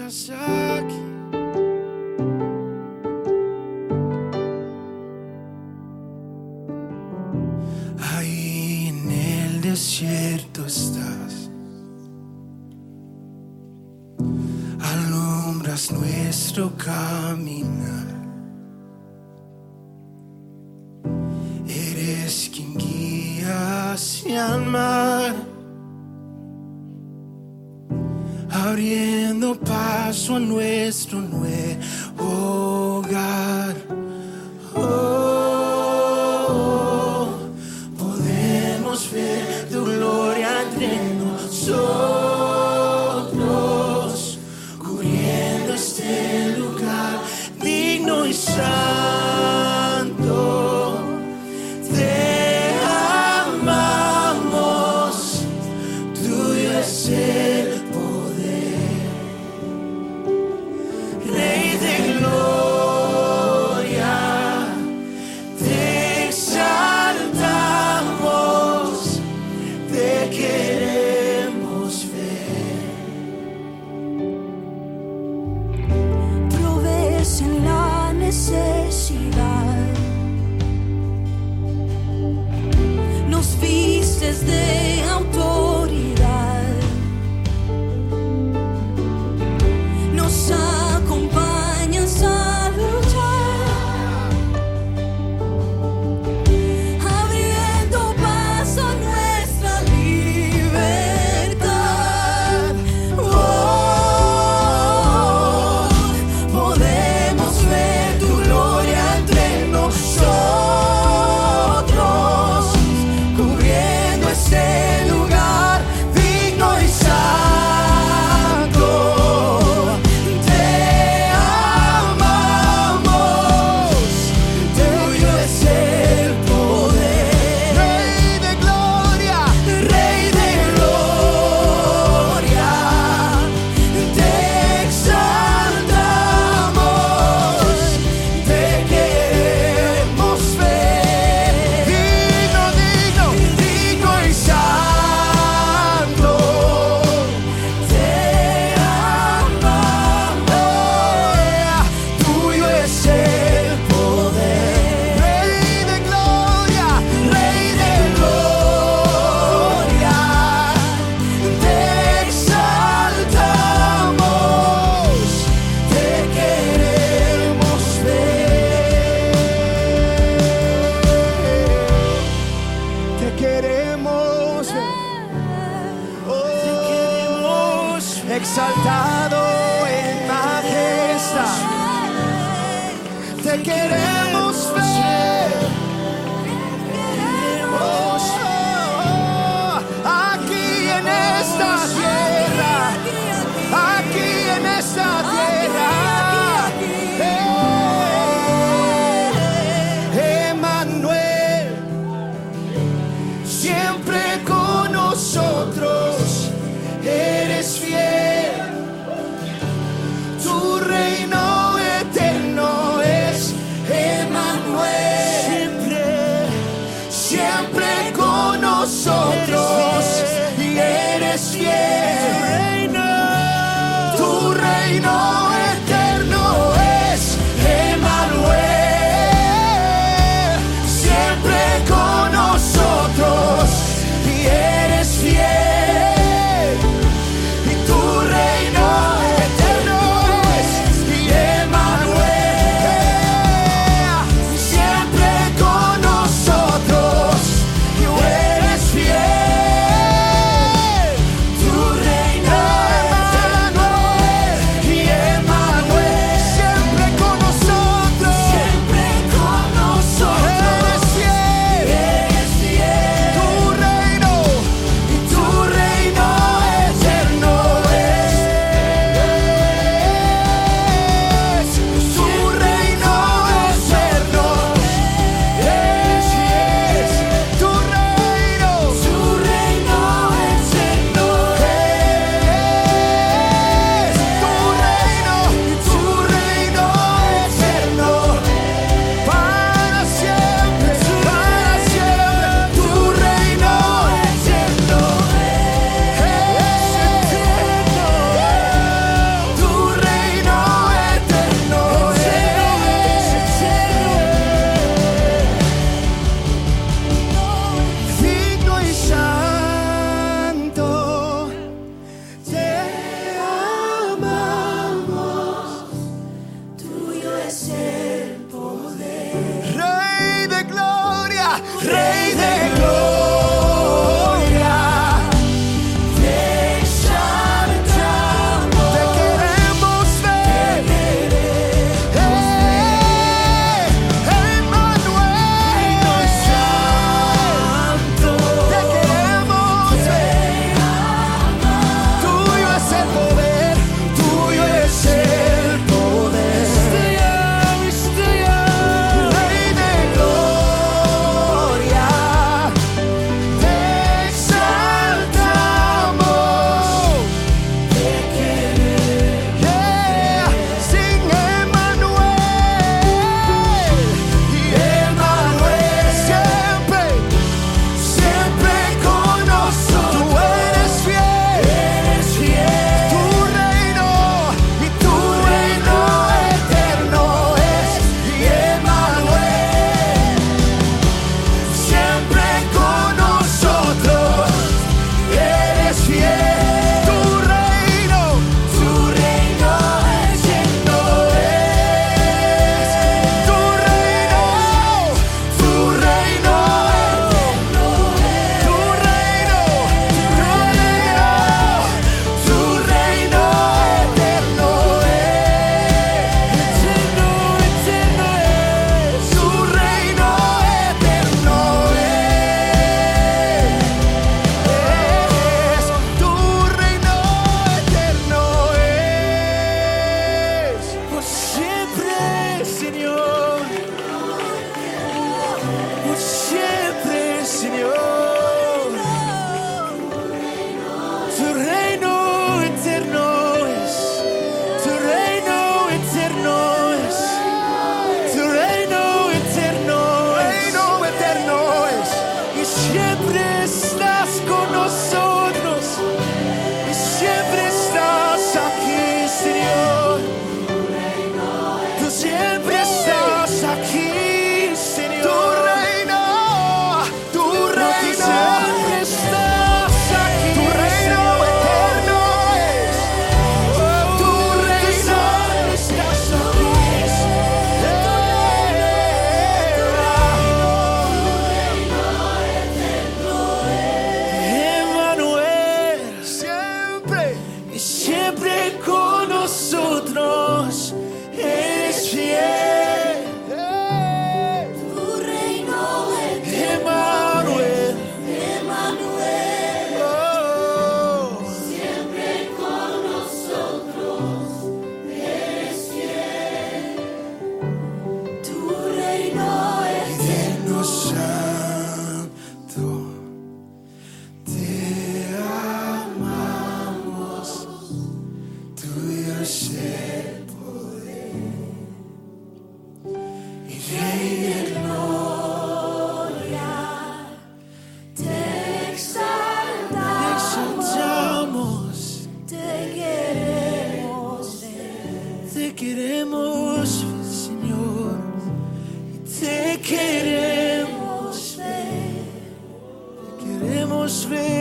estás aquí. Ahí en el desierto estás, alumbras nuestro caminar. Eres quien guía hacia el mar, abriendo paso a nuestro nuevo hogar. Podemos ver tu gloria entre nosotros, cubriendo este lugar digno y santo. Te amamos, tuyo es el poder, Rey de gloria. Te exaltamos, te queremos ver. Provees en la necesidad, nos vistes de autoridad, nos acompañas a luchar, abriendo paso a nuestra libertad. Podemos ver tu gloria entre nosotros, cubriendo este lugar digno y santo. Te amamos, tuyo es el poder, Rey de gloria, Rey de gloria. Te exaltamos, te queremos ver. digno, digno, Digno y santo, te amamos, tuyo es el poder, Rey de gloria, Rey de gloria. Te exaltamos, te queremos ver. te queremos ver. Te queremos ver. Exaltado en majestad, te queremos ver. Aquí en esta tierra, aquí en esta tierra. Emmanuel, siempre con nosotros, eres fiel. Tu reino eterno es Emmanuel, siempre con nosotros, y eres fiel. Tu reino eterno es Emmanuel, siempre con nosotros, y eres fiel. Y tu reino eterno es Emmanuel, siempre con nosotros, y eres fiel. Tu Rey de gloria, te exaltamos. Te queremos ver. Emmanuel, Santo, te queremos ver. Tuyo es el poder, tuyo es el poder. Rey de gloria, te exaltamos. Te queremos. Sin Emmanuel, y Emmanuel siempre, siempre con nosotros. Tú eres fiel, tu reino y tu reino eterno es. Y Emmanuel siempre con nosotros. Eres fiel, tu reino eterno es. Tu reino eterno es. Tu reino, tu reino eterno es. Tu reino eterno es. Tu reino eterno es. Por siempre, Señor. Por siempre, Señor. Tu reino eterno es. Tu reino eterno es. Tu reino eterno es. Y siempre estás con nosotros. Y siempre estás aquí, Señor. Tú siempre estás aquí, Señor. Tu reino siempre estás aquí. Tu reino eterno es. Tu reino estás aquí. Emmanuel siempre y siempre con nosotros. Eres fiel. Tu reino Emmanuel, siempre con nosotros. Eres fiel. Tu reino eterno, Santo, te amamos. Tuyo es el poder y Rey de gloria, te exaltamos. Te queremos ver, Señor. Te queremos ver. Te queremos ver.